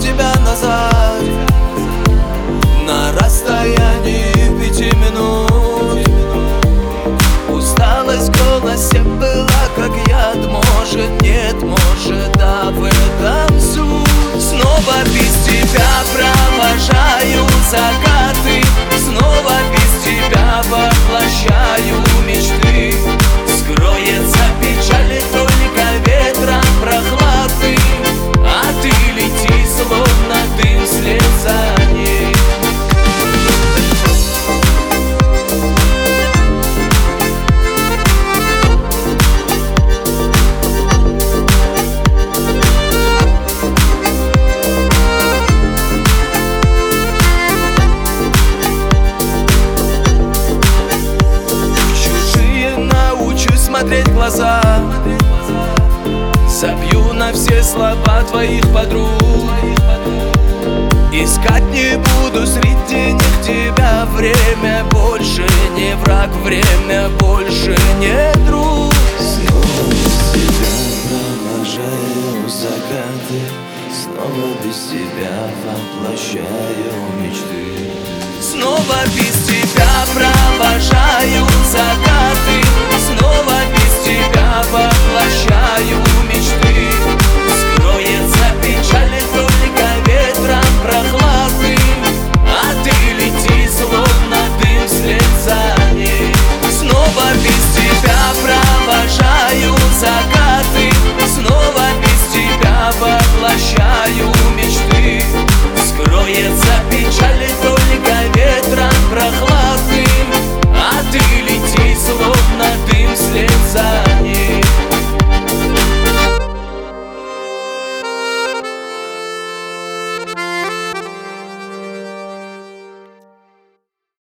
тебя назад на расстоянии 5 минут. Усталость в голосе была как яд. Может, нет, может, да, в этом суть. Снова без тебя провожаю закаты, снова без тебя воплощаю мечты. Скроется печаль только ветром прохлады, а ты лети, словно дым вслед за ней. Смотреть в глаза, забью на все слова твоих подруг. Искать не буду среди них тебя. Время больше не враг, время больше не друг. Снова без тебя провожаю закаты, снова без тебя воплощаю мечты. Снова без тебя провожаю закаты, снова без тебя воплощаю мечты. Скроется печаль только ветром прохлады, а ты лети, словно дым вслед за ней. Снова без тебя провожаю закаты, снова без тебя воплощаю мечты. Скроется печаль